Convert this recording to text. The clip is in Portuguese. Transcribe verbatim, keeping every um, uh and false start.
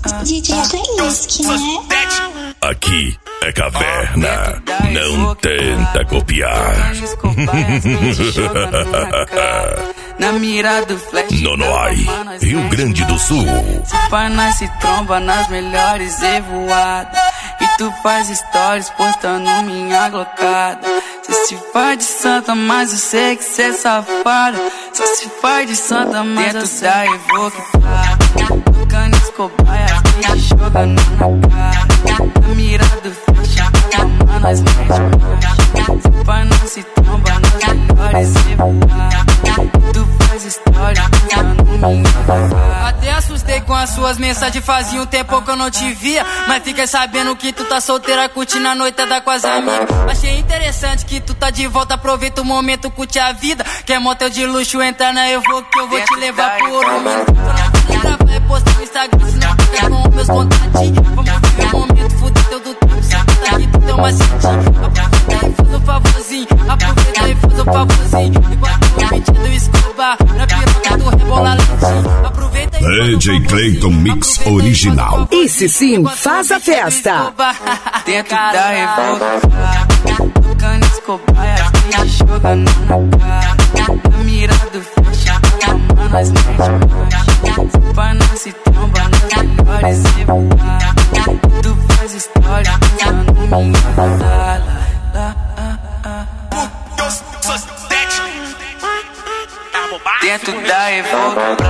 D J Playlist, né? Aqui é caverna, não tenta copiar. Na mira do flash, Nonoai, Rio Grande do Sul. se pá, nós se tromba nas melhores evoadas. E tu faz stories postando minha glocada. Cê se faz de santa, mas eu sei que cê é safada. Só se faz de santa, mas eu sei da evoque. Tocando escobaia, e jogando na cara. Na mira do flash, mano, nós mete marcha. Se pá, nós se tromba nas melhores evoadas. Tu faz história postando minha glocada. Até assustei com as suas mensagens, fazia um tempo que eu não te via. Mas fiquei sabendo que tu tá solteira, curtindo a noitada com as amigas. Achei interessante que tu tá de volta, aproveita o momento, curte a vida. Quer motel de luxo, entra na Evo que eu vou te levar por um minuto. Não vou gravar e postar no Instagram, senão fica com meus contatinhos. Vamos viver o momento, fuder teu do tempo, se tu tá aqui, tu tem uma cintinha. Aproveita e faz um favorzinho, aproveita e faz um favorzinho. Igual o beat do Escobar, na piroca do rebola lentinho. Aproveita e D J Clayton Mix original. Esse sim faz a festa. Dentro da Evo, tocando escobaia, e jogando na cara. Na mira do flash, mano, nós mete marcha. Se pá, nós se tromba nas melhores evoadas. Tu faz história postando minha glocada. Dentro da Evo.